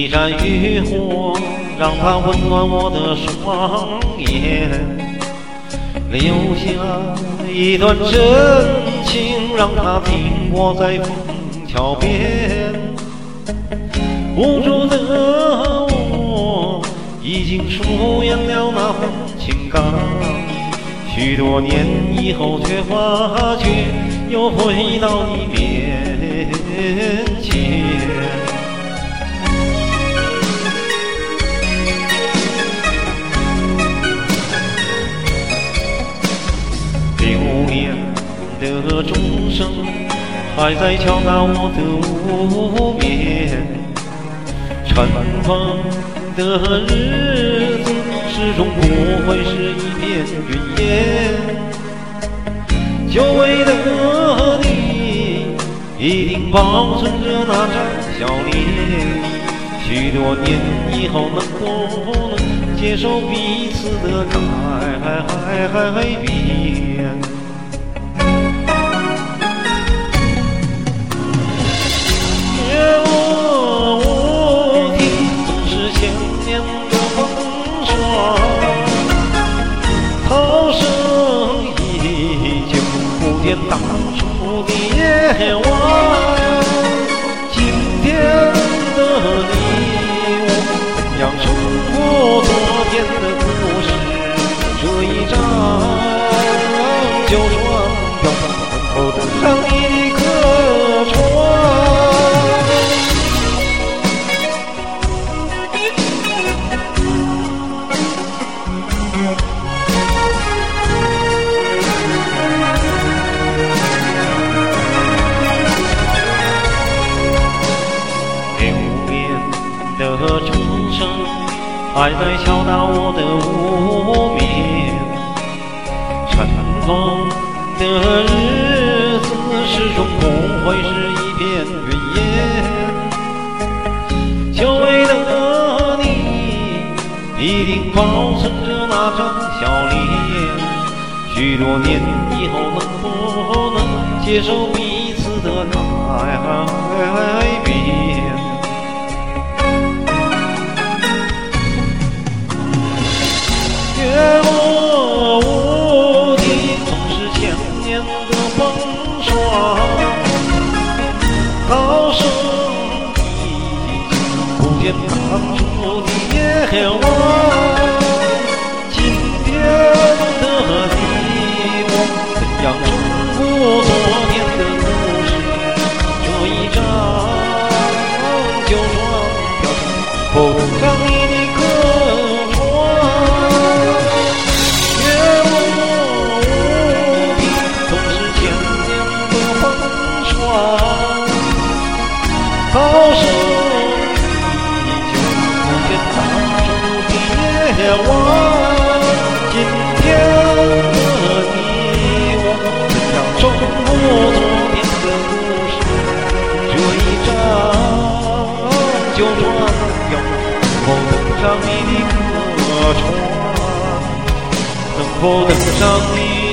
一盏渔火，让它温暖我的双眼，留下一段真情，让它停泊在枫桥边。无助的我已经疏远了那份情感，许多年以后却发觉又回到你面前。流年的钟声还在敲打我的无眠，尘封的日子始终不会是一片云烟。久违的你一定保存着那张笑脸，许多年以后能不能接受彼此的改变？当初的夜晚，今天的你我怎样重复昨天的故事？这一张旧船飘上后登上你的客船。的钟声还在敲打我的无眠，尘封的日子始终不会是一片云烟。久违的你一定保存着那张笑脸，许多年以后能不能接受彼此的改变？月落乌啼，总是千年的风霜。涛声已经不见当初的夜晚。今天的你我怎样重复昨天的故事？这一张旧船飘上风上你的客船。涛声依旧不见当初的夜晚。今天的你我怎样重复昨天的故事？这一张旧船飘能否登上你的客船？能否登上你